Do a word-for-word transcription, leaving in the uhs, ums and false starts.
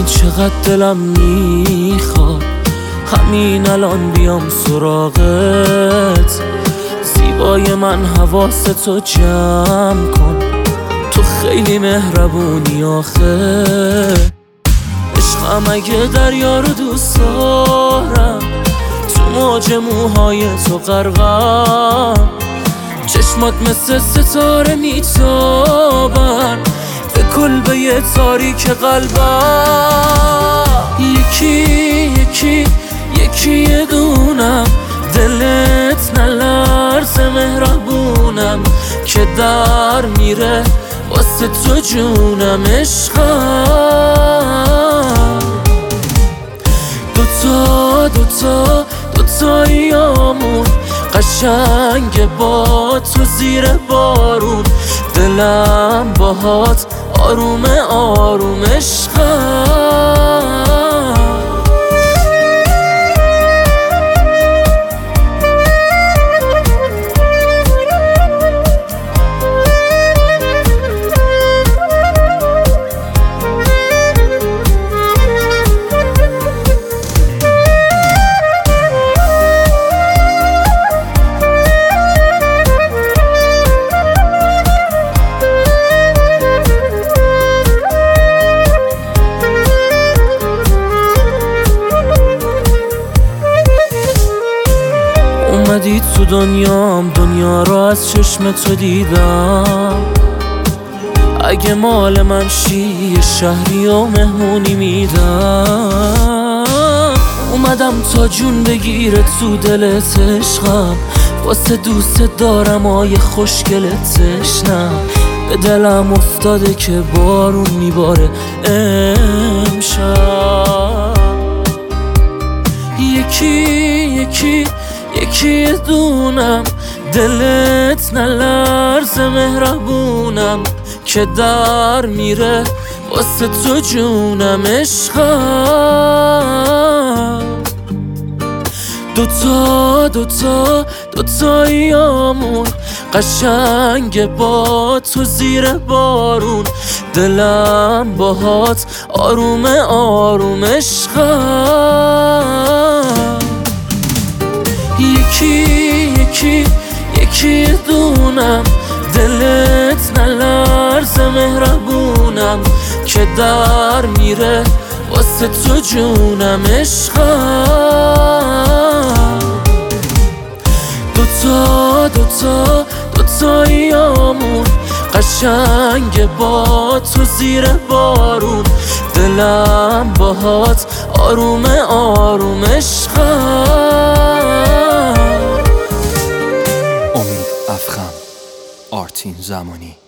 میدونی چقدر دلم میخواد همین الان بیام سراغت. زیبای من حواستو جمع کن، تو خیلی مهربونی آخه. عشقم اگه دریا رو دوست دارم، تو موج موهای تو غرقم. چشمات مثل ستاره میتابن به کلبه تاریک قلبم. یکی یکی یکی یه دونم، دلت نلرزه مهربونم که در میره واسه تو جونم. عشقم دوتا دوتا دوتاییامون قشنگ با تو زیر بارون. دلم باهات آروم آروم. عشقم اومدی تو دنیام، دنیا رو از چشم تو دیدم. اگه مال من شی یه شهری و مهمونی میدم. اومدم تا جون بگیره تو دلت عشقم، واسه دوست دارم آیه خوشگلت تشنم. به دلم افتاده که بارون میباره امشب. یکی یکی یکی دونم، دلت نلرزه مهربونم که در میره واسه تو جونم. عشقم دوتا دوتا دوتاییامون قشنگ با تو زیر بارون. دلم باهات آروم آروم. عشقم یکی یکی یکی دونم، دلت نلرزه مهربونم که در میره واسه تو جونم. عشقم دوتا دوتا دوتاییامون قشنگ با تو زیر بارون. دلم باهات آروم آروم. عشقم امید افخم، آرتین زمانی.